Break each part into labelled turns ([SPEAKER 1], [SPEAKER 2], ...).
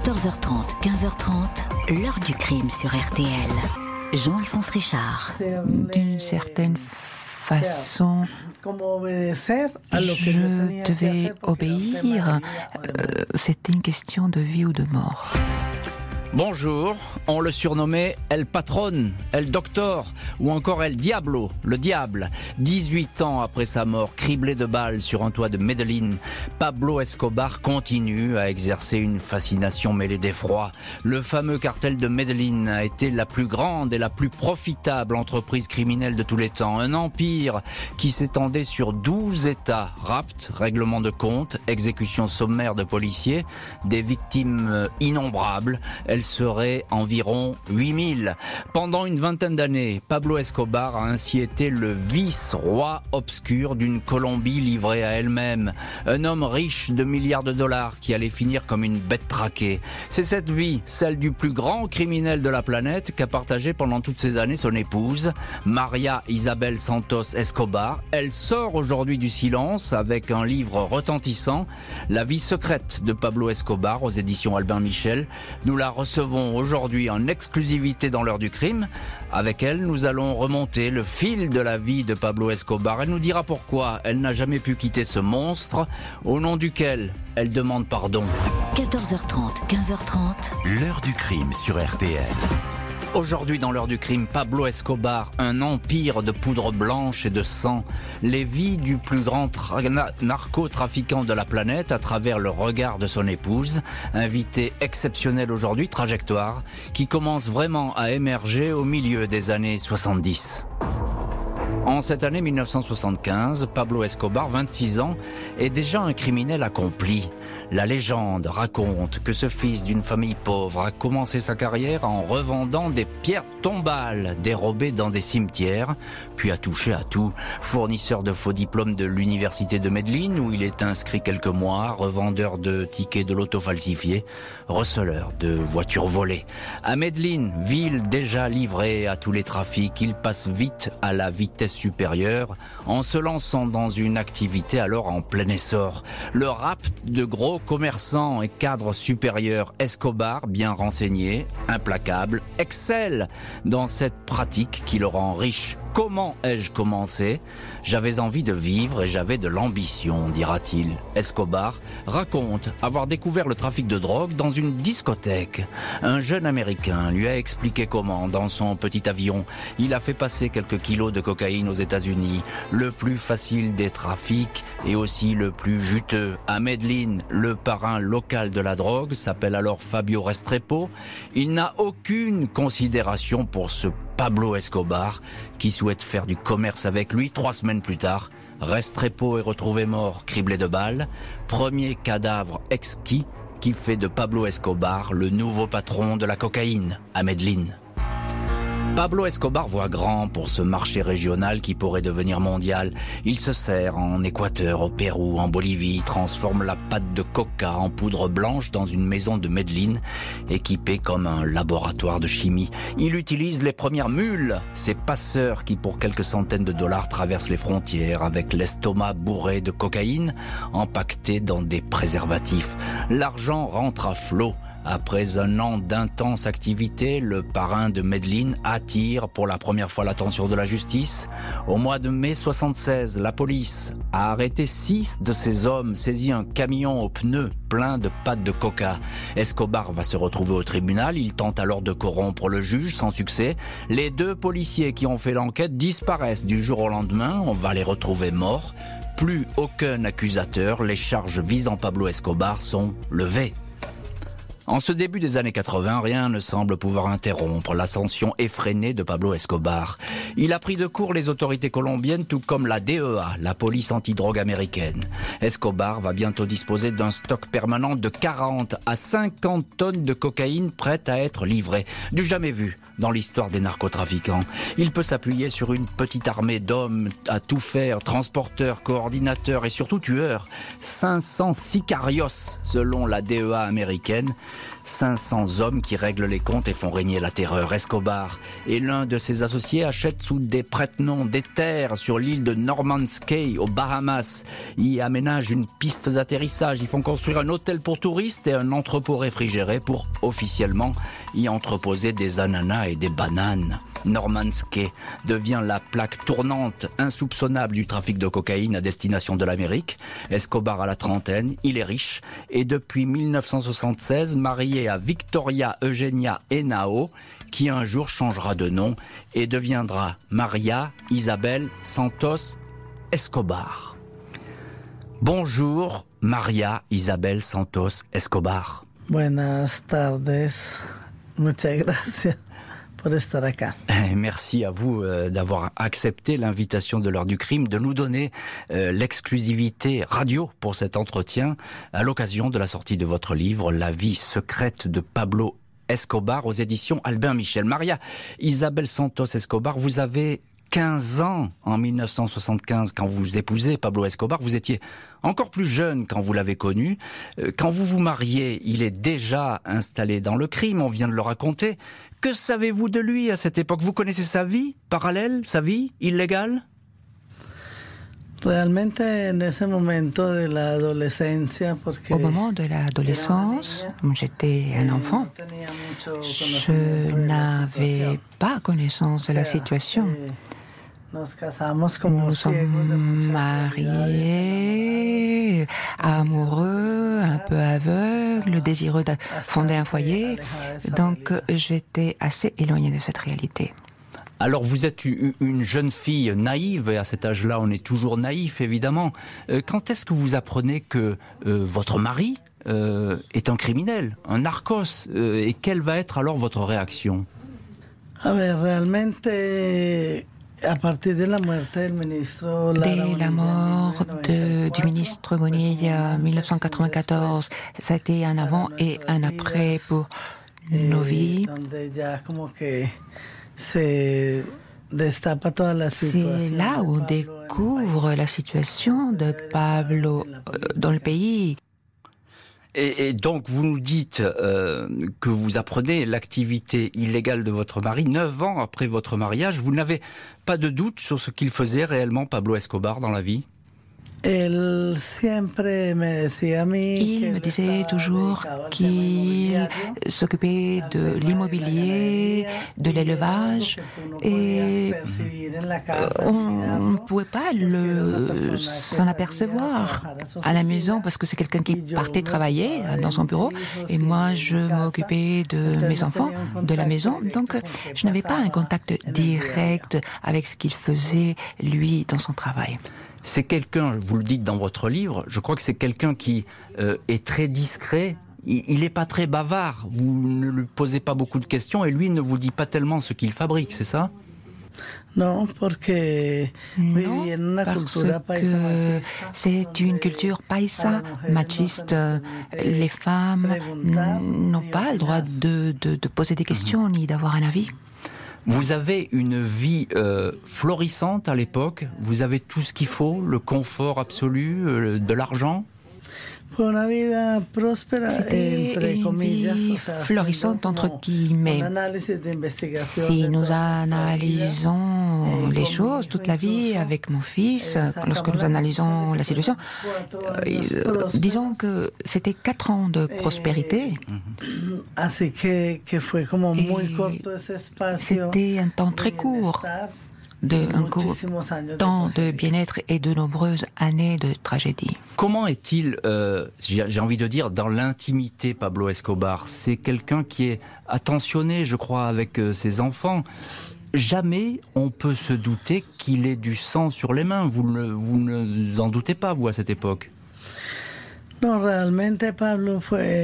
[SPEAKER 1] 14h30, 15h30, l'heure du crime sur RTL. Jean-Alphonse Richard.
[SPEAKER 2] D'une certaine façon, je devais obéir. C'était une question de vie ou de mort.
[SPEAKER 3] Bonjour, on le surnommait El Patron, El Doctor ou encore El Diablo, le diable. 18 ans après sa mort, criblé de balles sur un toit de Medellín, Pablo Escobar continue à exercer une fascination mêlée d'effroi. Le fameux cartel de Medellín a été la plus grande et la plus profitable entreprise criminelle de tous les temps. Un empire qui s'étendait sur 12 États. Rapt, règlement de compte, exécution sommaire de policiers, des victimes innombrables. Elle serait environ 8000. Pendant une vingtaine d'années, Pablo Escobar a ainsi été le vice-roi obscur d'une Colombie livrée à elle-même. Un homme riche de milliards de dollars qui allait finir comme une bête traquée. C'est cette vie, celle du plus grand criminel de la planète, qu'a partagé pendant toutes ces années son épouse, Maria Isabel Santos Escobar. Elle sort aujourd'hui du silence avec un livre retentissant, La vie secrète de Pablo Escobar, aux éditions Albin Michel. Nous la recevons aujourd'hui en exclusivité dans l'heure du crime. Avec elle, nous allons remonter le fil de la vie de Pablo Escobar. Elle nous dira pourquoi elle n'a jamais pu quitter ce monstre, au nom duquel elle demande pardon.
[SPEAKER 1] 14h30, 15h30.
[SPEAKER 4] L'heure du crime sur RTL.
[SPEAKER 3] Aujourd'hui dans l'heure du crime, Pablo Escobar, un empire de poudre blanche et de sang. Les vies du plus grand narcotrafiquant de la planète à travers le regard de son épouse. Invité exceptionnel aujourd'hui, Trajectoire, qui commence vraiment à émerger au milieu des années 70. En cette année 1975, Pablo Escobar, 26 ans, est déjà un criminel accompli. La légende raconte que ce fils d'une famille pauvre a commencé sa carrière en revendant des pierres tombales dérobées dans des cimetières, puis a touché à tout. Fournisseur de faux diplômes de l'université de Medellín, où il est inscrit quelques mois, revendeur de tickets de loto falsifiés, receleur de voitures volées. À Medellín, ville déjà livrée à tous les trafics, il passe vite à la vitesse supérieure en se lançant dans une activité alors en plein essor. Le rapt de gros commerçants et cadres supérieurs. Escobar, bien renseigné, implacable, excelle dans cette pratique qui le rend riche. Comment ai-je commencé ? J'avais envie de vivre et j'avais de l'ambition, dira-t-il. Escobar raconte avoir découvert le trafic de drogue dans une discothèque. Un jeune Américain lui a expliqué comment, dans son petit avion, il a fait passer quelques kilos de cocaïne aux États-Unis. Le plus facile des trafics et aussi le plus juteux. À Medellín, le parrain local de la drogue s'appelle alors Fabio Restrepo. Il n'a aucune considération pour ce Pablo Escobar, qui souhaite faire du commerce avec lui. 3 semaines plus tard, Restrepo est retrouvé mort, criblé de balles. Premier cadavre exquis qui fait de Pablo Escobar le nouveau patron de la cocaïne à Medellín. Pablo Escobar voit grand pour ce marché régional qui pourrait devenir mondial. Il se sert en Équateur, au Pérou, en Bolivie, transforme la pâte de coca en poudre blanche dans une maison de Medellín, équipée comme un laboratoire de chimie. Il utilise les premières mules, ces passeurs qui pour quelques centaines de dollars traversent les frontières avec l'estomac bourré de cocaïne, empaqueté dans des préservatifs. L'argent rentre à flot. Après un an d'intense activité, le parrain de Medellín attire pour la première fois l'attention de la justice. Au mois de mai 76, la police a arrêté 6 de ces hommes, saisi un camion aux pneus plein de pâtes de coca. Escobar va se retrouver au tribunal, il tente alors de corrompre le juge sans succès. Les 2 policiers qui ont fait l'enquête disparaissent du jour au lendemain, on va les retrouver morts. Plus aucun accusateur, les charges visant Pablo Escobar sont levées. En ce début des années 80, rien ne semble pouvoir interrompre l'ascension effrénée de Pablo Escobar. Il a pris de court les autorités colombiennes, tout comme la DEA, la police antidrogue américaine. Escobar va bientôt disposer d'un stock permanent de 40 à 50 tonnes de cocaïne prête à être livrée. Du jamais vu dans l'histoire des narcotrafiquants. Il peut s'appuyer sur une petite armée d'hommes à tout faire, transporteurs, coordinateurs et surtout tueurs. 500 sicarios selon la DEA américaine. 500 hommes qui règlent les comptes et font régner la terreur. Escobar et l'un de ses associés achètent sous des prête-noms des terres sur l'île de Norman's Cay, aux Bahamas. Ils aménagent une piste d'atterrissage. Ils font construire un hôtel pour touristes et un entrepôt réfrigéré pour officiellement y entreposer des ananas et des bananes. Norman's Cay devient la plaque tournante insoupçonnable du trafic de cocaïne à destination de l'Amérique. Escobar a la trentaine, il est riche et depuis 1976 marié à Victoria Eugenia Henao, qui un jour changera de nom et deviendra Maria Isabel Santos Escobar. Bonjour Maria Isabel Santos Escobar.
[SPEAKER 4] Buenas tardes. Muchas gracias.
[SPEAKER 3] Merci à vous d'avoir accepté l'invitation de l'heure du crime, de nous donner l'exclusivité radio pour cet entretien à l'occasion de la sortie de votre livre « La vie secrète de Pablo Escobar » aux éditions Albin Michel. Maria Isabel Santos Escobar, vous avez 15 ans en 1975 quand vous épousez Pablo Escobar. Vous étiez encore plus jeune quand vous l'avez connu. Quand vous vous mariez, il est déjà installé dans le crime, on vient de le raconter. Que savez-vous de lui à cette époque? Vous connaissez sa vie parallèle, sa vie illégale?
[SPEAKER 4] Au moment
[SPEAKER 2] de l'adolescence, j'étais un enfant. Je n'avais pas connaissance de la situation. Nous sommes mariés, amoureux, un peu aveugles, désireux de fonder un foyer. Donc j'étais assez éloignée de cette réalité.
[SPEAKER 3] Alors vous êtes une jeune fille naïve, et à cet âge-là on est toujours naïf évidemment. Quand est-ce que vous apprenez que votre mari est un criminel, un narcos, et quelle va être alors votre réaction?
[SPEAKER 4] Dès la mort du ministre Bonilla en 1994, ça a été un avant et un après pour nos vies. C'est là où on découvre la situation de Pablo dans le pays.
[SPEAKER 3] Et donc vous nous dites que vous apprenez l'activité illégale de votre mari 9 ans après votre mariage. Vous n'avez pas de doute sur ce qu'il faisait réellement, Pablo Escobar, dans la vie?
[SPEAKER 2] Il me disait toujours qu'il s'occupait de l'immobilier, de l'élevage, et on ne pouvait pas s'en apercevoir à la maison parce que c'est quelqu'un qui partait travailler dans son bureau et moi je m'occupais de mes enfants, de la maison, donc je n'avais pas un contact direct avec ce qu'il faisait lui dans son travail.
[SPEAKER 3] C'est quelqu'un, vous le dites dans votre livre, je crois que c'est quelqu'un qui est très discret, il n'est pas très bavard, vous ne lui posez pas beaucoup de questions et lui ne vous dit pas tellement ce qu'il fabrique, c'est ça?
[SPEAKER 2] Non, parce que c'est une culture paisa, machiste. Les femmes n'ont pas le droit de poser des questions ni d'avoir un avis.
[SPEAKER 3] Vous avez une vie florissante à l'époque, vous avez tout ce qu'il faut, le confort absolu, de l'argent.
[SPEAKER 2] C'était une vie florissante entre guillemets. Si nous analysons les choses toute la vie avec mon fils, lorsque nous analysons la situation, disons que c'était 4 ans de prospérité. C'était un temps très court. Un court temps de bien-être et de nombreuses années de tragédie.
[SPEAKER 3] Comment est-il, j'ai envie de dire, dans l'intimité, Pablo Escobar? C'est quelqu'un qui est attentionné, je crois, avec ses enfants. Jamais on peut se douter qu'il ait du sang sur les mains. Vous ne en doutez pas, vous, à cette époque?
[SPEAKER 4] Pablo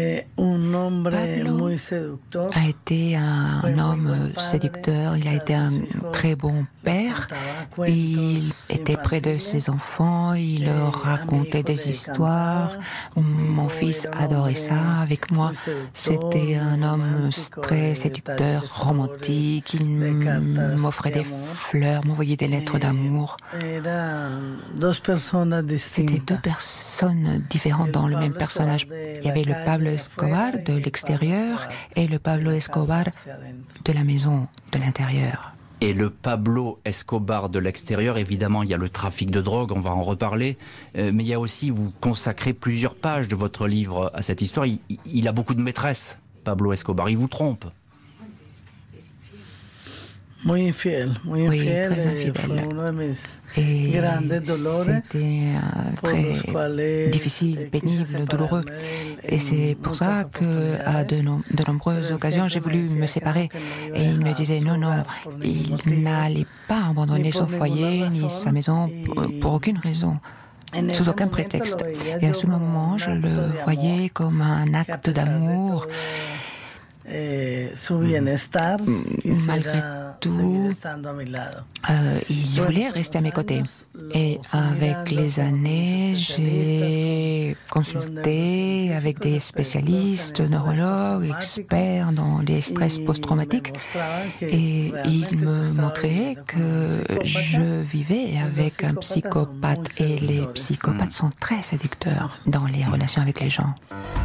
[SPEAKER 2] a été un homme séducteur, il a été un très bon père, il était près de ses enfants, il leur racontait des histoires, mon fils adorait ça avec moi, c'était un homme très séducteur, romantique, il m'offrait des fleurs, m'envoyait des lettres d'amour. C'était 2 personnes différentes dans dans le même personnage. Il y avait le Pablo Escobar de l'extérieur et le Pablo Escobar de la maison, de l'intérieur.
[SPEAKER 3] Et le Pablo Escobar de l'extérieur, évidemment, il y a le trafic de drogue, on va en reparler, mais il y a aussi, vous consacrez plusieurs pages de votre livre à cette histoire. Il a beaucoup de maîtresses, Pablo Escobar, il vous trompe.
[SPEAKER 2] Oui, très infidèle. Et c'était très difficile, pénible, douloureux. Et c'est pour ça qu'à de nombreuses occasions, j'ai voulu me séparer. Et il me disait non, il n'allait pas abandonner son foyer ni sa maison pour aucune raison. Sous aucun prétexte. Et à ce moment, je le voyais comme un acte d'amour. Malgré tout, il voulait rester à mes côtés. Et avec les années, j'ai consulté avec des spécialistes, neurologues, experts dans les stress post-traumatiques. Et ils me montraient que je vivais avec un psychopathe. Et les psychopathes sont très séducteurs dans les relations avec les gens.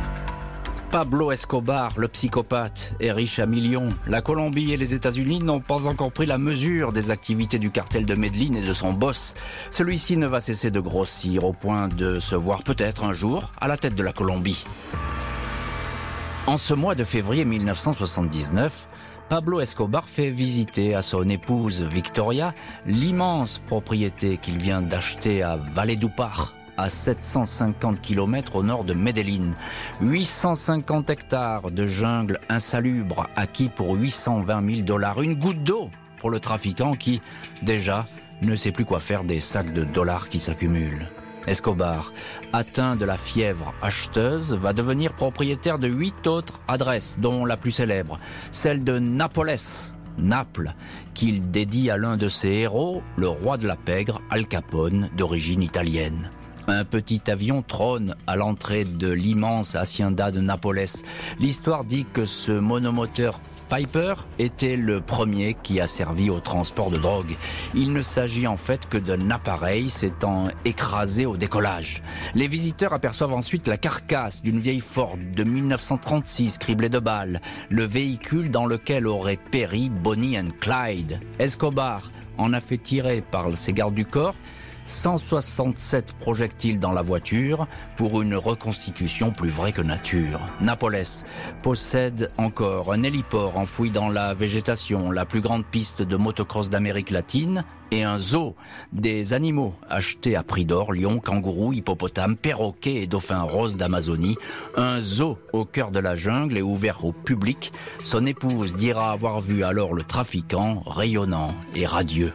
[SPEAKER 3] Pablo Escobar, le psychopathe, est riche à millions. La Colombie et les États-Unis n'ont pas encore pris la mesure des activités du cartel de Medellín et de son boss. Celui-ci ne va cesser de grossir au point de se voir peut-être un jour à la tête de la Colombie. En ce mois de février 1979, Pablo Escobar fait visiter à son épouse Victoria l'immense propriété qu'il vient d'acheter à Valledupar, à 750 km au nord de Medellín. 850 hectares de jungle insalubre acquis pour $820 000. Une goutte d'eau pour le trafiquant qui, déjà, ne sait plus quoi faire des sacs de dollars qui s'accumulent. Escobar, atteint de la fièvre acheteuse, va devenir propriétaire de 8 autres adresses, dont la plus célèbre, celle de Naples, qu'il dédie à l'un de ses héros, le roi de la pègre, Al Capone, d'origine italienne. Un petit avion trône à l'entrée de l'immense hacienda de Nápoles. L'histoire dit que ce monomoteur Piper était le premier qui a servi au transport de drogue. Il ne s'agit en fait que d'un appareil s'étant écrasé au décollage. Les visiteurs aperçoivent ensuite la carcasse d'une vieille Ford de 1936 criblée de balles, le véhicule dans lequel aurait péri Bonnie and Clyde. Escobar en a fait tirer par ses gardes du corps 167 projectiles dans la voiture pour une reconstitution plus vraie que nature. Nápoles possède encore un héliport enfoui dans la végétation, la plus grande piste de motocross d'Amérique latine et un zoo des animaux achetés à prix d'or, lions, kangourous, hippopotames, perroquets et dauphins roses d'Amazonie. Un zoo au cœur de la jungle et ouvert au public. Son épouse dira avoir vu alors le trafiquant rayonnant et radieux.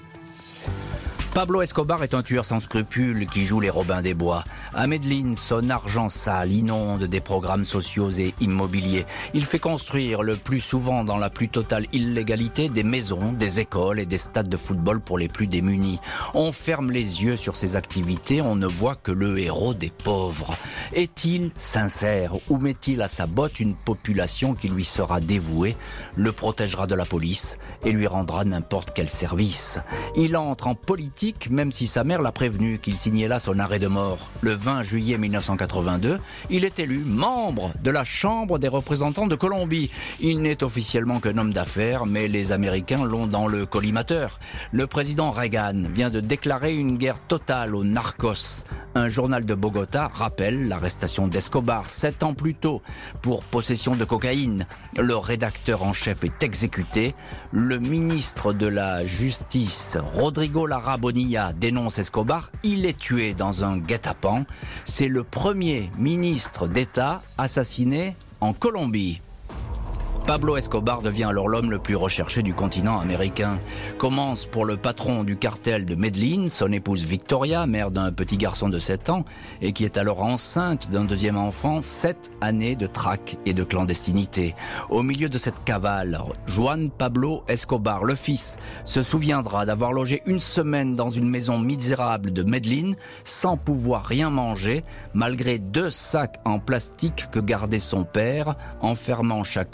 [SPEAKER 3] Pablo Escobar est un tueur sans scrupules qui joue les Robins des Bois. À Medellín, son argent sale inonde des programmes sociaux et immobiliers. Il fait construire, le plus souvent dans la plus totale illégalité, des maisons, des écoles et des stades de football pour les plus démunis. On ferme les yeux sur ses activités, on ne voit que le héros des pauvres. Est-il sincère ou met-il à sa botte une population qui lui sera dévouée, le protégera de la police et lui rendra n'importe quel service? Il entre en politique même si sa mère l'a prévenu qu'il signait là son arrêt de mort. Le 20 juillet 1982, il est élu membre de la Chambre des représentants de Colombie. Il n'est officiellement qu'un homme d'affaires, mais les Américains l'ont dans le collimateur. Le président Reagan vient de déclarer une guerre totale aux narcos. Un journal de Bogota rappelle l'arrestation d'Escobar 7 ans plus tôt pour possession de cocaïne. Le rédacteur en chef est exécuté. Le ministre de la Justice, Rodrigo Lara Bonilla, dénonce Escobar. Il est tué dans un guet-apens. C'est le premier ministre d'État assassiné en Colombie. Pablo Escobar devient alors l'homme le plus recherché du continent américain. Commence pour le patron du cartel de Medellín, son épouse Victoria, mère d'un petit garçon de 7 ans, et qui est alors enceinte d'un deuxième enfant, 7 années de traque et de clandestinité. Au milieu de cette cavale, Juan Pablo Escobar, le fils, se souviendra d'avoir logé une semaine dans une maison misérable de Medellín, sans pouvoir rien manger, malgré 2 sacs en plastique que gardait son père, enfermant chacun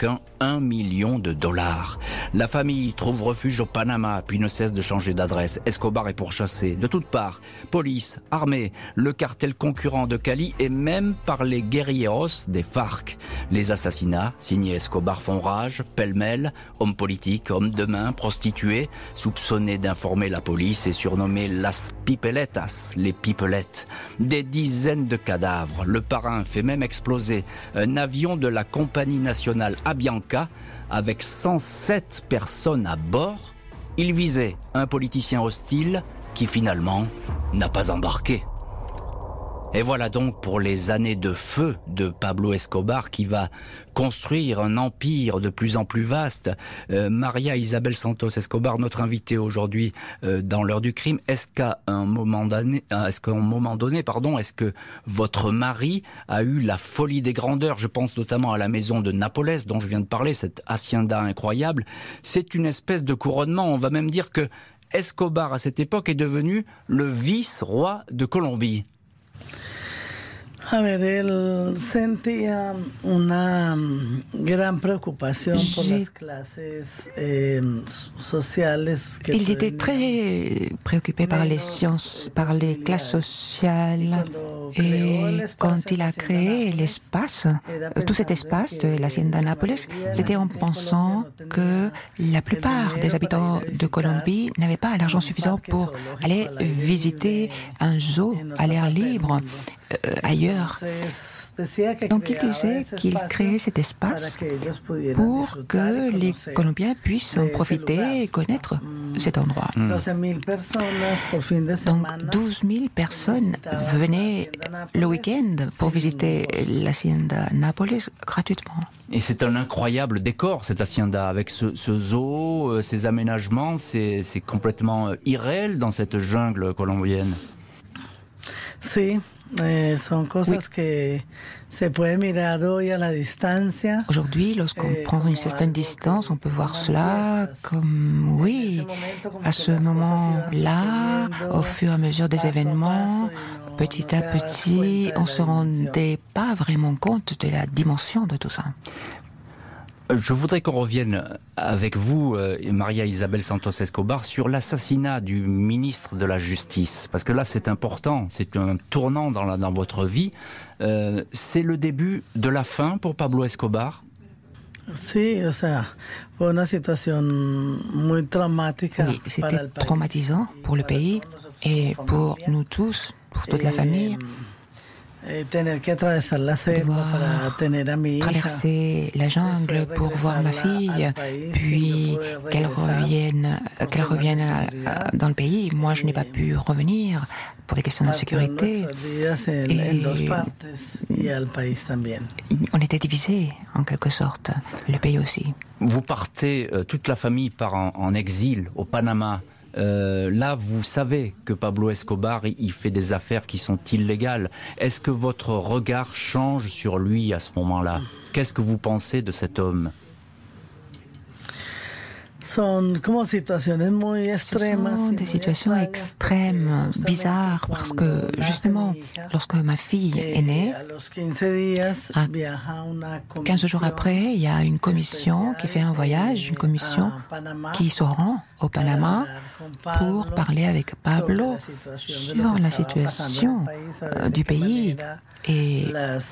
[SPEAKER 3] $1 million. La famille trouve refuge au Panama, puis ne cesse de changer d'adresse. Escobar est pourchassé de toutes parts. Police, armée, le cartel concurrent de Cali et même par les guerrilleros des FARC. Les assassinats, signés Escobar, font rage, pêle-mêle, hommes politiques, hommes de main, prostituées, soupçonnés d'informer la police et surnommés Las Pipeletas, les pipelettes. Des dizaines de cadavres. Le parrain fait même exploser un avion de la compagnie nationale Avianca avec 107 personnes à bord. Il visait un politicien hostile qui finalement n'a pas embarqué. Et voilà donc pour les années de feu de Pablo Escobar qui va construire un empire de plus en plus vaste. Maria Isabel Santos Escobar, notre invitée aujourd'hui dans l'heure du crime, est-ce qu'à un moment donné, est-ce que votre mari a eu la folie des grandeurs? Je pense notamment à la maison de Nápoles dont je viens de parler, cette hacienda incroyable. C'est une espèce de couronnement. On va même dire que Escobar à cette époque est devenu le vice-roi de Colombie.
[SPEAKER 5] A ver, él sentía una gran preocupación por las clases sociales.
[SPEAKER 2] Il était très préoccupé par les sciences, par les classes sociales. Et quand il a créé l'espace, tout cet espace de l'Hacienda Nápoles, c'était en pensant que la plupart des habitants de Colombie n'avaient pas l'argent suffisant pour aller visiter un zoo à l'air libre ailleurs. Donc il disait qu'il créait cet espace pour que les Colombiens puissent en profiter et connaître cet endroit. Donc 12 000 personnes venaient le week-end pour visiter l'Hacienda Nápoles gratuitement.
[SPEAKER 3] Et c'est un incroyable décor, cette hacienda, avec ce zoo, ces aménagements, c'est complètement irréel dans cette jungle colombienne.
[SPEAKER 5] Sí. Son cosas que se puede mirar hoy a la distancia.
[SPEAKER 2] Aujourd'hui, lorsqu'on prend une certaine distance, on peut voir cela comme, oui, à ce moment-là, au fur et à mesure des événements, petit à petit, on ne se rendait pas vraiment compte de la dimension de tout ça.
[SPEAKER 3] Je voudrais qu'on revienne avec vous, Maria Isabel Santos Escobar, sur l'assassinat du ministre de la Justice. Parce que là, c'est important, c'est un tournant dans votre vie. C'est le début de la fin pour Pablo Escobar?
[SPEAKER 5] Sí, o sea, fue una situación muy traumática.
[SPEAKER 2] Oui, c'était traumatisant pour le pays et pour nous tous, pour toute la famille. Devoir traverser la jungle pour voir ma fille, puis qu'elle revienne dans le pays. Moi, je n'ai pas pu revenir pour des questions de sécurité. Et on était divisés, en quelque sorte, le pays aussi.
[SPEAKER 3] Vous partez, toute la famille part en exil au Panama. Là, vous savez que Pablo Escobar, il fait des affaires qui sont illégales. Est-ce que votre regard change sur lui à ce moment-là? Qu'est-ce que vous pensez de cet homme?
[SPEAKER 5] Ce sont
[SPEAKER 2] des situations extrêmes, bizarres, parce que justement, lorsque ma fille est née, 15 jours après, il y a une commission qui fait un voyage, une commission qui se rend au Panama pour parler avec Pablo sur la situation du pays et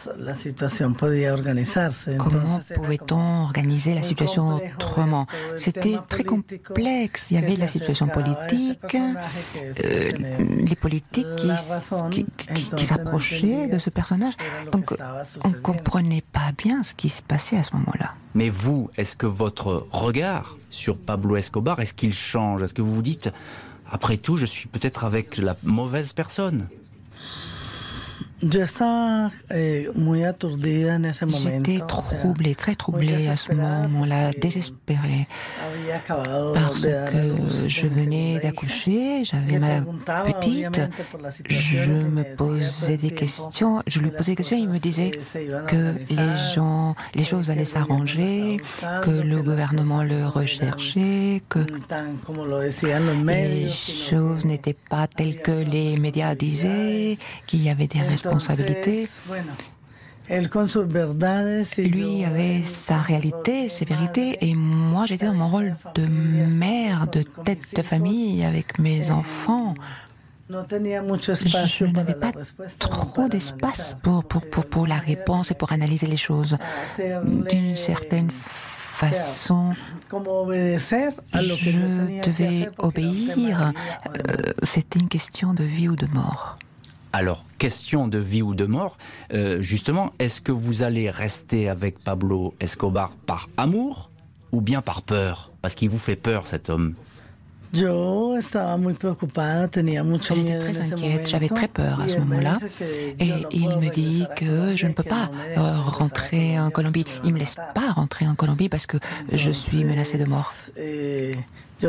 [SPEAKER 2] comment pouvait-on organiser la situation autrement. C'était très complexe. Il y avait la situation politique, les politiques qui s'approchaient de ce personnage. Donc, on ne comprenait pas bien ce qui se passait à ce moment-là.
[SPEAKER 3] Mais vous, est-ce que votre regard sur Pablo Escobar, est-ce qu'il change? Est-ce que vous vous dites, après tout, je suis peut-être avec la mauvaise personne?
[SPEAKER 2] J'étais troublée, très troublée à ce moment-là, désespérée, parce que je venais d'accoucher, j'avais ma petite, je me posais des questions, je lui posais des questions, il me disait que les choses allaient s'arranger, que le gouvernement le recherchait, que les choses n'étaient pas telles que les médias disaient, qu'il y avait des responsabilités. Lui avait sa réalité, ses vérités, et moi j'étais dans mon rôle de mère, de tête de famille avec mes enfants. Je n'avais pas trop d'espace pour la réponse et pour analyser les choses. D'une certaine façon, je devais obéir. C'était une question de vie ou de mort.
[SPEAKER 3] Alors, question de vie ou de mort, justement, est-ce que vous allez rester avec Pablo Escobar par amour ou bien par peur? Parce qu'il vous fait peur, cet homme.
[SPEAKER 2] J'étais très inquiète, j'avais très peur à ce moment-là. Et il me dit que je ne peux pas rentrer en Colombie. Il ne me laisse pas rentrer en Colombie parce que je suis menacée de mort. Je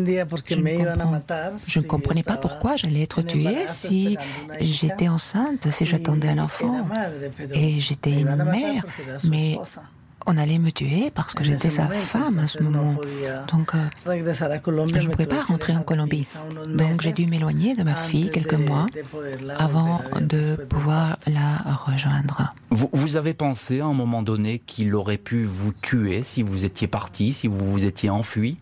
[SPEAKER 2] ne comprenais pas pourquoi j'allais être tuée si j'étais enceinte, si j'attendais un enfant. Et j'étais une mère, mais on allait me tuer parce que j'étais sa femme à ce moment. Donc, je ne pouvais pas rentrer en Colombie. Donc, j'ai dû m'éloigner de ma fille quelques mois avant de pouvoir la rejoindre.
[SPEAKER 3] Vous avez pensé à un moment donné qu'il aurait pu vous tuer si vous étiez parti, si vous vous étiez enfui?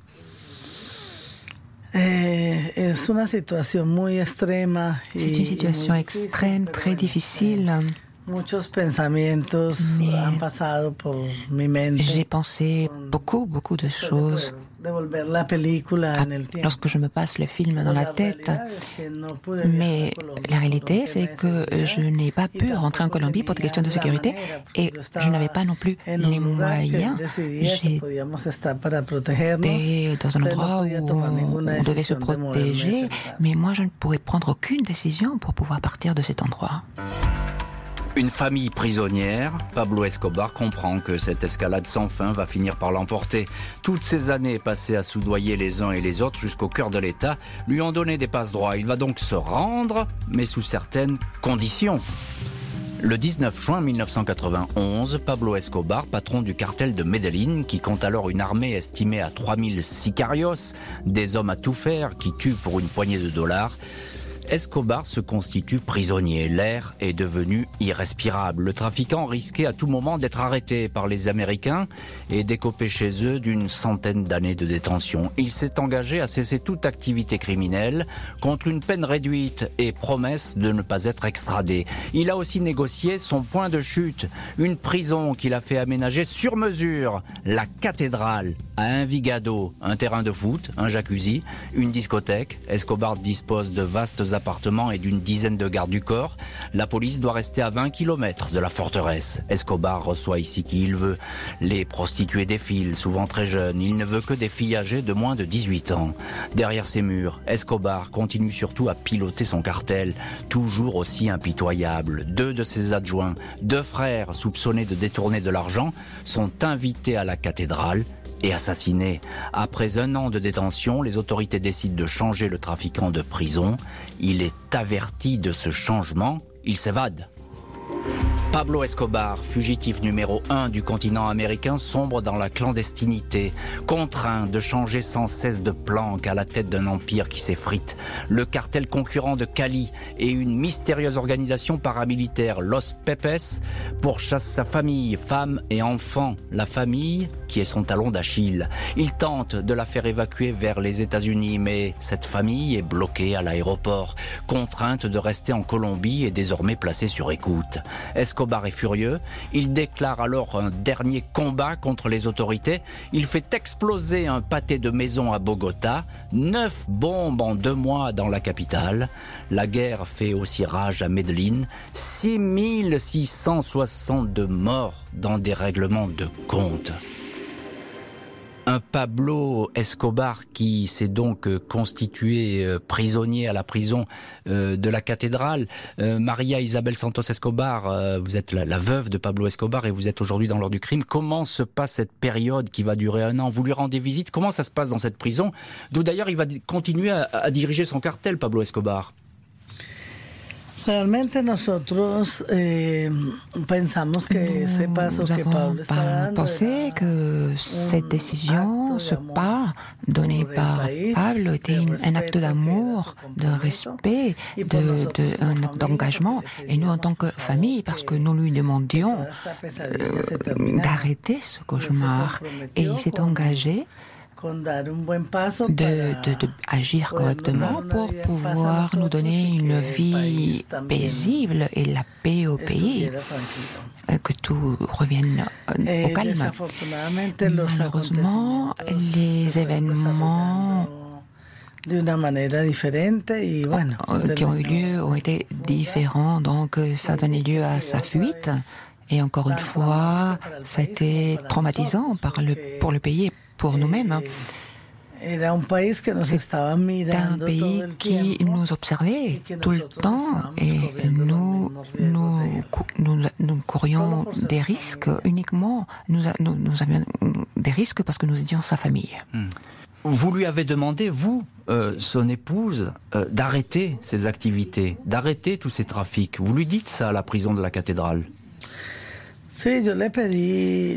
[SPEAKER 2] C'est une situation extrême, très difficile. J'ai pensé beaucoup de choses. Lorsque je me passe le film dans la tête, mais la réalité, c'est que je n'ai pas pu rentrer en Colombie pour des questions de sécurité et je n'avais pas non plus les moyens. J'étais dans un endroit où on devait se protéger, mais moi, je ne pourrais prendre aucune décision pour pouvoir partir de cet endroit.
[SPEAKER 3] Une famille prisonnière, Pablo Escobar comprend que cette escalade sans fin va finir par l'emporter. Toutes ces années passées à soudoyer les uns et les autres jusqu'au cœur de l'État lui ont donné des passe-droits. Il va donc se rendre, mais sous certaines conditions. Le 19 juin 1991, Pablo Escobar, patron du cartel de Medellín, qui compte alors une armée estimée à 3000 sicarios, des hommes à tout faire qui tuent pour une poignée de dollars, Escobar se constitue prisonnier. L'air est devenu irrespirable. Le trafiquant risquait à tout moment d'être arrêté par les Américains et d'écoper chez eux d'une centaine d'années de détention. Il s'est engagé à cesser toute activité criminelle contre une peine réduite et promesse de ne pas être extradé. Il a aussi négocié son point de chute, une prison qu'il a fait aménager sur mesure, la cathédrale à Envigado, un terrain de foot, un jacuzzi, une discothèque. Escobar dispose de vastes appartements et d'une dizaine de gardes du corps. La police doit rester à 20 km de la forteresse. Escobar reçoit ici qui il veut. Les prostituées défilent, souvent très jeunes. Il ne veut que des filles âgées de moins de 18 ans. Derrière ces murs, Escobar continue surtout à piloter son cartel, toujours aussi impitoyable. 2 de ses adjoints, 2 frères soupçonnés de détourner de l'argent, sont invités à la cathédrale et assassiné. Après 1 an de détention, les autorités décident de changer le trafiquant de prison. Il est averti de ce changement, il s'évade. Pablo Escobar, fugitif numéro 1 du continent américain, sombre dans la clandestinité, contraint de changer sans cesse de planque à la tête d'un empire qui s'effrite. Le cartel concurrent de Cali et une mystérieuse organisation paramilitaire, Los Pepes, pourchassent sa famille, femmes et enfants. La famille qui est son talon d'Achille. Il tente de la faire évacuer vers les États-Unis, mais cette famille est bloquée à l'aéroport, contrainte de rester en Colombie et désormais placée sur écoute. Escobar est furieux, il déclare alors un dernier combat contre les autorités, il fait exploser un pâté de maison à Bogota, 9 bombes en 2 mois dans la capitale, la guerre fait aussi rage à Medellín, 6662 morts dans des règlements de compte. Un Pablo Escobar qui s'est donc constitué prisonnier à la prison de la cathédrale. Maria Isabel Santos Escobar, vous êtes la veuve de Pablo Escobar et vous êtes aujourd'hui dans l'heure du crime. Comment se passe cette période qui va durer 1 an? Vous lui rendez visite? Comment ça se passe dans cette prison? D'où d'ailleurs il va continuer à diriger son cartel, Pablo Escobar.
[SPEAKER 5] Realmente nosotros pensamos que ese paso que Pablo estaba dando
[SPEAKER 2] pensé que cette décision, ce pas donné par Pablo était un acte d'amour, de respect, un acte d'engagement. Et nous, en tant que famille, parce que nous lui demandions d'arrêter ce cauchemar, et il s'est engagé d'agir correctement pour pouvoir nous donner une vie paisible et la paix au pays, que tout revienne au calme. Malheureusement, les événements qui ont eu lieu ont été différents, donc ça a donné lieu à sa fuite. Et encore une fois, ça a été traumatisant pour le pays et pour nous-mêmes. C'est un pays qui nous observait tout le temps et nous courions des risques uniquement. Nous avions des risques parce que nous étions sa famille.
[SPEAKER 3] Vous lui avez demandé, vous, son épouse, d'arrêter ses activités, d'arrêter tous ces trafics. Vous lui dites ça à la prison de la cathédrale?
[SPEAKER 5] Je lui ai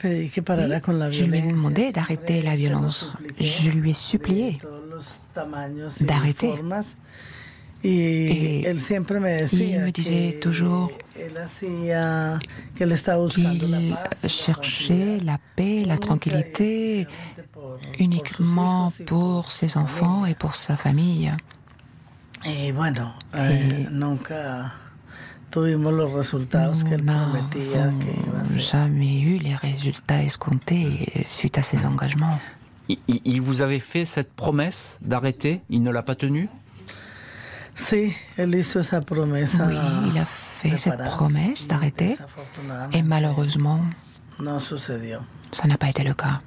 [SPEAKER 2] demandé d'arrêter la violence. Je lui ai supplié d'arrêter. Et il me disait toujours qu'il cherchait la paix, la tranquillité uniquement pour ses enfants et pour sa famille. Et nous n'avons jamais eu les résultats escomptés suite à ces engagements.
[SPEAKER 3] Il vous avait fait cette promesse d'arrêter? Il ne l'a pas tenue?
[SPEAKER 5] Oui, il a
[SPEAKER 2] fait cette promesse d'arrêter et malheureusement, ça n'a pas été le cas.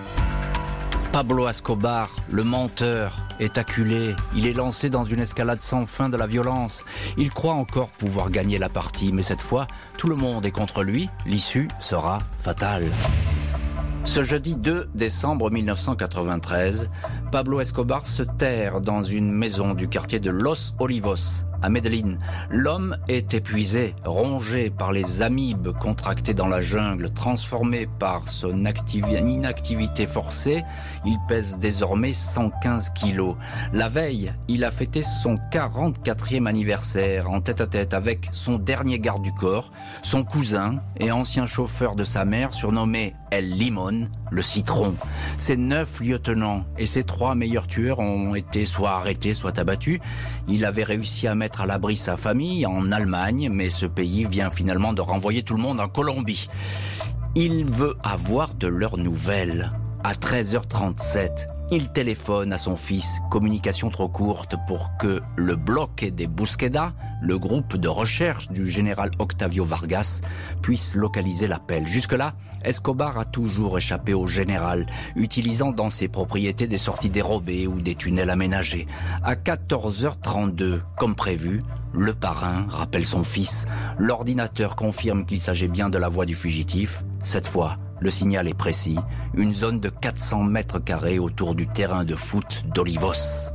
[SPEAKER 3] Pablo Escobar, le menteur, est acculé. Il est lancé dans une escalade sans fin de la violence. Il croit encore pouvoir gagner la partie, mais cette fois, tout le monde est contre lui. L'issue sera fatale. Ce jeudi 2 décembre 1993, Pablo Escobar se terre dans une maison du quartier de Los Olivos, à Medellín. L'homme est épuisé, rongé par les amibes contractées dans la jungle, transformé par son inactivité forcée. Il pèse désormais 115 kilos. La veille, il a fêté son 44e anniversaire en tête-à-tête avec son dernier garde du corps, son cousin et ancien chauffeur de sa mère surnommé El Limón, le citron. Ses 9 lieutenants et ses 3 meilleurs tueurs ont été soit arrêtés, soit abattus. Il avait réussi à mettre à l'abri sa famille en Allemagne, mais ce pays vient finalement de renvoyer tout le monde en Colombie. Il veut avoir de leurs nouvelles. À 13h37, il téléphone à son fils, communication trop courte pour que le bloc des Búsqueda, le groupe de recherche du général Octavio Vargas, puisse localiser l'appel. Jusque-là, Escobar a toujours échappé au général, utilisant dans ses propriétés des sorties dérobées ou des tunnels aménagés. À 14h32, comme prévu, le parrain rappelle son fils. L'ordinateur confirme qu'il s'agit bien de la voix du fugitif. Cette fois, le signal est précis. Une zone de 400 mètres carrés autour du terrain de foot d'Olivos.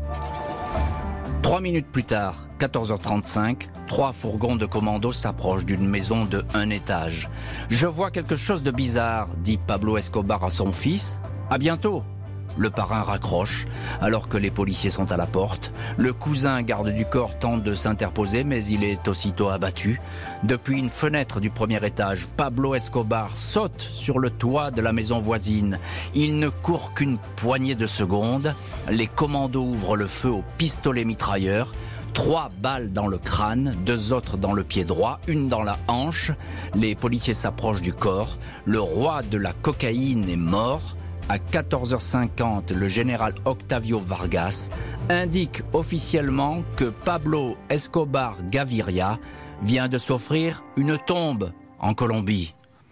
[SPEAKER 3] 3 minutes plus tard, 14h35, 3 fourgons de commando s'approchent d'une maison de 1 étage. « Je vois quelque chose de bizarre », dit Pablo Escobar à son fils. « À bientôt !» Le parrain raccroche, alors que les policiers sont à la porte. Le cousin garde du corps tente de s'interposer, mais il est aussitôt abattu. Depuis une fenêtre du premier étage, Pablo Escobar saute sur le toit de la maison voisine. Il ne court qu'une poignée de secondes. Les commandos ouvrent le feu au pistolet mitrailleur. 3 balles dans le crâne, 2 autres dans le pied droit, 1 dans la hanche. Les policiers s'approchent du corps. Le roi de la cocaïne est mort. À 14h50, le général Octavio Vargas indique officiellement que Pablo Escobar Gaviria vient de s'offrir une tombe en Colombie.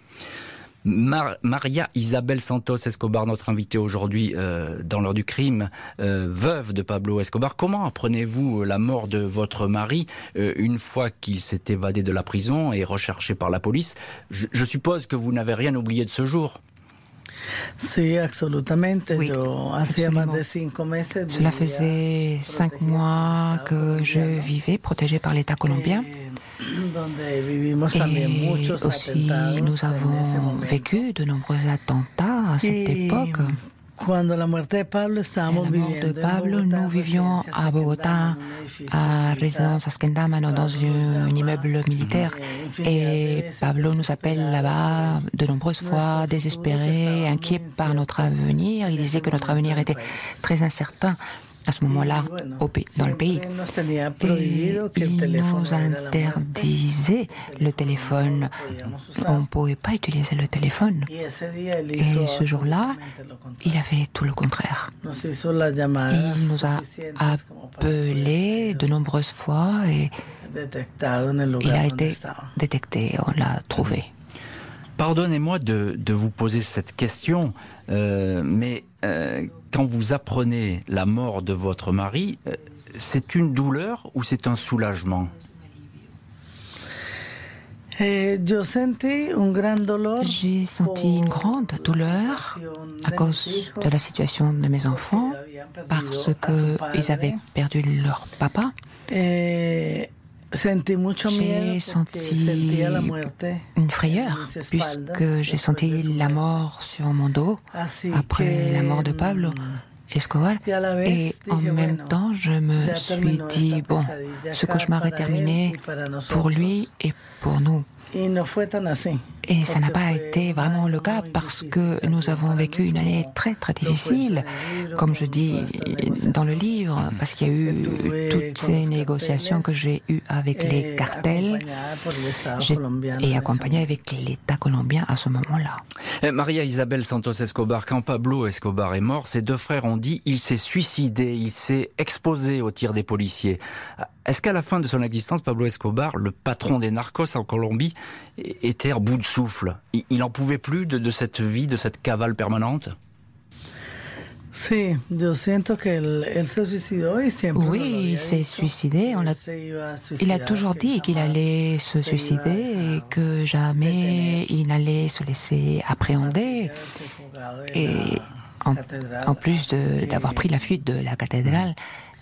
[SPEAKER 3] Maria Isabel Santos Escobar, notre invitée aujourd'hui dans l'heure du crime, veuve de Pablo Escobar. Comment apprenez-vous la mort de votre mari une fois qu'il s'est évadé de la prison et recherché par la police? Je suppose que vous n'avez rien oublié de ce jour.
[SPEAKER 5] Sí, absolutamente.
[SPEAKER 2] Oui,
[SPEAKER 5] Yo hacía más de 5 meses.
[SPEAKER 2] Cela faisait 5 mois que je vivais protégée par l'État colombien. Et aussi, nous avons vécu de nombreux attentats à cette époque.
[SPEAKER 5] À la mort de
[SPEAKER 2] Pablo, nous vivions à Bogota, à résidence Askendamano, dans un immeuble militaire. Et Pablo nous appelle là-bas de nombreuses fois, désespéré, inquiet par notre avenir. Il disait que notre avenir était très incertain à ce moment-là dans le pays. Et il nous interdisait le téléphone. On ne pouvait pas utiliser le téléphone. Et ce jour-là, il a fait tout le contraire. Il nous a appelés de nombreuses fois et il a été détecté, on l'a trouvé.
[SPEAKER 3] Pardonnez-moi de vous poser cette question, mais quand vous apprenez la mort de votre mari, c'est une douleur ou c'est un soulagement ?
[SPEAKER 2] J'ai senti une grande douleur à cause de la situation de mes enfants, parce qu'ils avaient perdu leur papa. J'ai senti une frayeur, puisque j'ai senti la mort sur mon dos après la mort de Pablo Escobar. Et en même temps, je me suis dit, bon, ce cauchemar est terminé pour lui et pour nous. Et ça n'a pas été vraiment le cas parce que nous avons vécu une année très très difficile, comme je dis dans le livre, parce qu'il y a eu toutes ces négociations que j'ai eues avec les cartels et accompagné avec l'État colombien à ce moment-là.
[SPEAKER 3] Maria Isabel Santos Escobar, quand Pablo Escobar est mort, ses deux frères ont dit il s'est suicidé, il s'est exposé aux tirs des policiers. Est-ce qu'à la fin de son existence, Pablo Escobar, le patron des narcos en Colombie, était à bout de souffle? Il n'en pouvait plus de cette vie, de cette cavale permanente?
[SPEAKER 5] Oui, il
[SPEAKER 2] s'est suicidé. Il a toujours dit qu'il allait se suicider et que jamais il n'allait se laisser appréhender. Et en plus d'avoir pris la fuite de la cathédrale,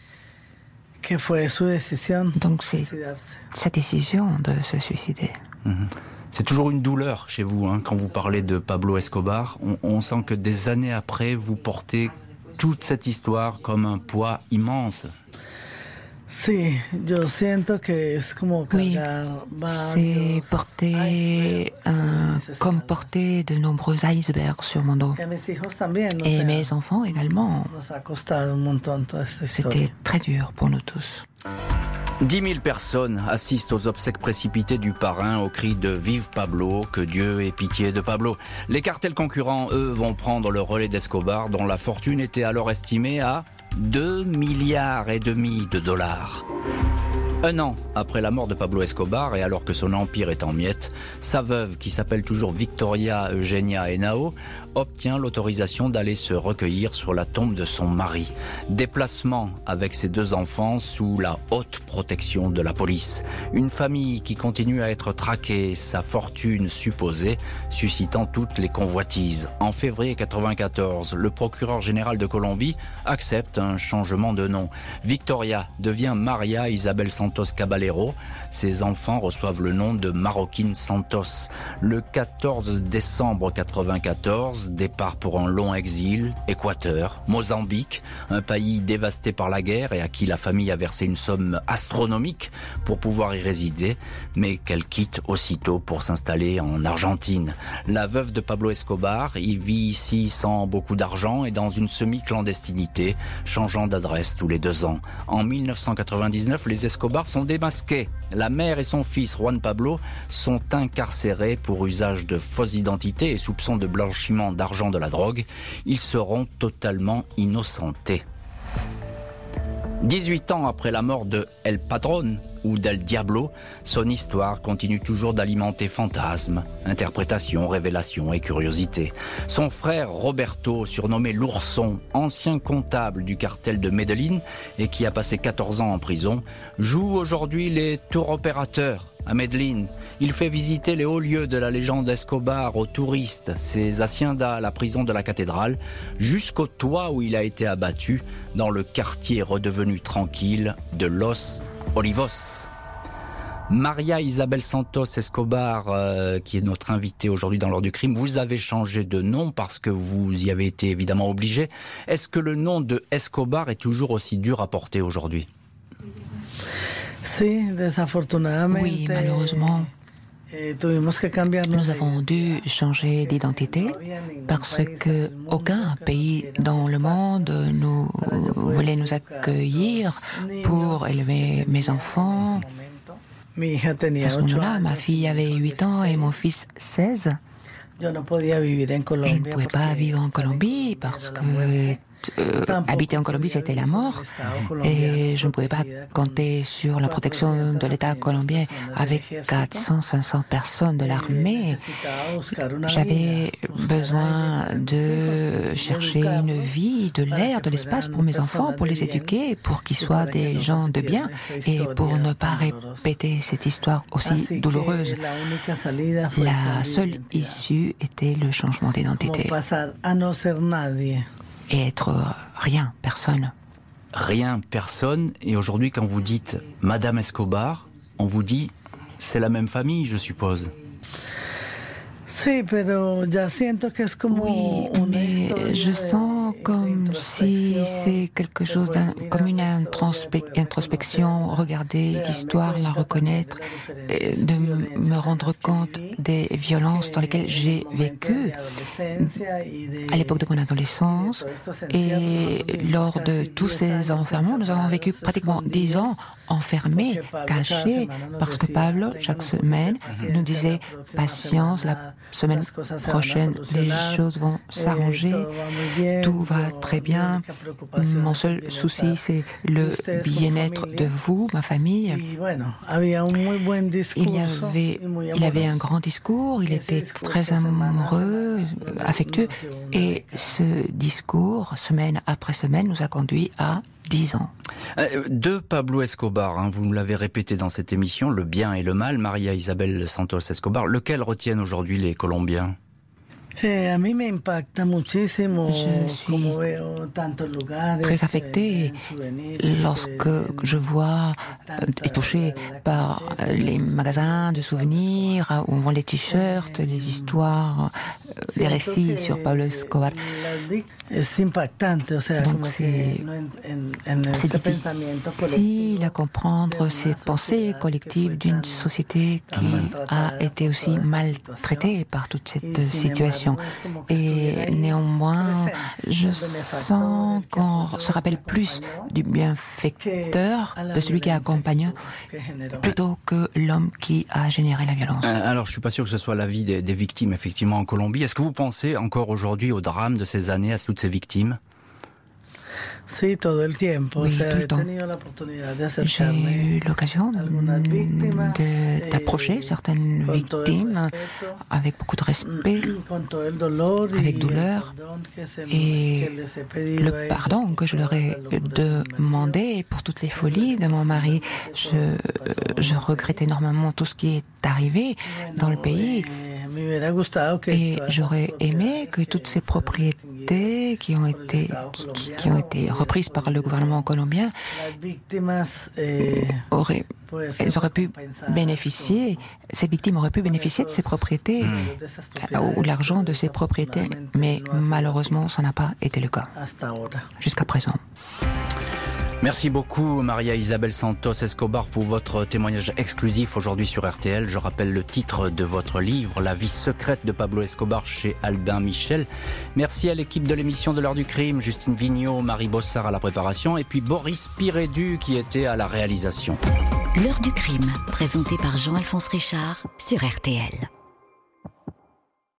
[SPEAKER 2] donc c'est sa décision de se suicider.
[SPEAKER 3] C'est toujours une douleur chez vous, quand vous parlez de Pablo Escobar. On sent que des années après, vous portez toute cette histoire comme un poids immense.
[SPEAKER 2] Oui, c'est comme porter de nombreux icebergs sur mon dos. Et mes enfants également. C'était très dur pour nous tous.
[SPEAKER 3] 10 000 personnes assistent aux obsèques précipitées du parrain au cri de « Vive Pablo, que Dieu ait pitié de Pablo ». Les cartels concurrents, eux, vont prendre le relais d'Escobar, dont la fortune était alors estimée à 2,5 milliards de dollars. Un an après la mort de Pablo Escobar et alors que son empire est en miettes, sa veuve, qui s'appelle toujours Victoria Eugenia Henao, obtient l'autorisation d'aller se recueillir sur la tombe de son mari. Déplacement avec ses deux enfants sous la haute protection de la police. Une famille qui continue à être traquée, sa fortune supposée, suscitant toutes les convoitises. En février 1994, le procureur général de Colombie accepte un changement de nom. Victoria devient Maria Isabel Santos Caballero. Ses enfants reçoivent le nom de Marroquín Santos. Le 14 décembre 1994, départ pour un long exil, Équateur, Mozambique, un pays dévasté par la guerre et à qui la famille a versé une somme astronomique pour pouvoir y résider, mais qu'elle quitte aussitôt pour s'installer en Argentine. La veuve de Pablo Escobar y vit ici sans beaucoup d'argent et dans une semi-clandestinité, changeant d'adresse tous les 2 ans. En 1999, les Escobar sont démasqués. La mère et son fils, Juan Pablo, sont incarcérés pour usage de fausses identités et soupçons de blanchiment d'argent de la drogue. Ils seront totalement innocentés. 18 ans après la mort de El Patron ou d'El Diablo, son histoire continue toujours d'alimenter fantasmes, interprétations, révélations et curiosités. Son frère Roberto, surnommé l'Ourson, ancien comptable du cartel de Medellín et qui a passé 14 ans en prison, joue aujourd'hui les tour opérateurs à Medellín. Il fait visiter les hauts lieux de la légende Escobar aux touristes, ses haciendas, la prison de la cathédrale, jusqu'au toit où il a été abattu dans le quartier redevenu tranquille de Los Olivos. Maria Isabel Santos Escobar, qui est notre invitée aujourd'hui dans l'heure du crime, vous avez changé de nom parce que vous y avez été évidemment obligé. Est-ce que le nom de Escobar est toujours aussi dur à porter aujourd'hui ?
[SPEAKER 5] Oui,
[SPEAKER 2] malheureusement. Nous avons dû changer d'identité parce que aucun pays dans le monde ne voulait nous accueillir pour élever mes enfants. À ce moment-là, ma fille avait 8 ans et mon fils 16. Je ne pouvais pas vivre en Colombie parce que habiter en Colombie, c'était la mort. Et je ne pouvais pas compter sur la protection de l'État colombien avec 400-500 personnes de l'armée. J'avais besoin de chercher une vie, de l'air, de l'espace pour mes enfants, pour les éduquer, pour qu'ils soient des gens de bien et pour ne pas répéter cette histoire aussi douloureuse. La seule issue était le changement d'identité. Et être rien, personne.
[SPEAKER 3] Rien, personne. Et aujourd'hui, quand vous dites Madame Escobar, on vous dit c'est la même famille, je suppose.
[SPEAKER 2] Oui, mais je sens comme si c'est quelque chose comme une introspection, regarder l'histoire, la reconnaître, de me rendre compte des violences dans lesquelles j'ai vécu à l'époque de mon adolescence. Et lors de tous ces enfermements, nous avons vécu pratiquement 10 ans enfermés, cachés, parce que Pablo, chaque semaine, nous disait « Patience, la semaine prochaine, les choses vont s'arranger, tout va très bien. Mon seul souci, c'est le bien-être de vous, ma famille. » Il avait un grand discours, il était très amoureux, affectueux, et ce discours, semaine après semaine, nous a conduit à 10 ans.
[SPEAKER 3] De Pablo Escobar, vous nous l'avez répété dans cette émission, le bien et le mal, Maria Isabel Santos Escobar, lequel retiennent aujourd'hui les Colombiens ?
[SPEAKER 2] Je suis très affectée lorsque je vois et touchée par les magasins de souvenirs où on vend les t-shirts, les histoires, des récits sur Pablo Escobar. Donc c'est difficile à comprendre cette pensée collective d'une société qui a été aussi maltraitée par toute cette situation. Et néanmoins, je sens qu'on se rappelle plus du bienfaiteur, de celui qui accompagne, plutôt que l'homme qui a généré la violence.
[SPEAKER 3] Alors, je suis pas sûr que ce soit l'avis des victimes, effectivement, en Colombie. Est-ce que vous pensez encore aujourd'hui au drame de ces années, à toutes ces victimes ?
[SPEAKER 2] Oui, tout le temps. J'ai eu l'occasion d'approcher certaines victimes avec beaucoup de respect, avec douleur, et le pardon que je leur ai demandé pour toutes les folies de mon mari. Je regrette énormément tout ce qui est arrivé dans le pays. Et j'aurais aimé que toutes ces propriétés qui ont été reprises par le gouvernement colombien auraient pu bénéficier, ces victimes auraient pu bénéficier de ces propriétés ou l'argent de ces propriétés, mais malheureusement ça n'a pas été le cas jusqu'à présent.
[SPEAKER 3] Merci beaucoup Maria Isabel Santos Escobar pour votre témoignage exclusif aujourd'hui sur RTL. Je rappelle le titre de votre livre, La vie secrète de Pablo Escobar chez Albin Michel. Merci à l'équipe de l'émission de l'heure du crime, Justine Vignot, Marie Bossard à la préparation et puis Boris Pirédu qui était à la réalisation.
[SPEAKER 1] L'heure du crime, présenté par Jean-Alphonse Richard sur RTL.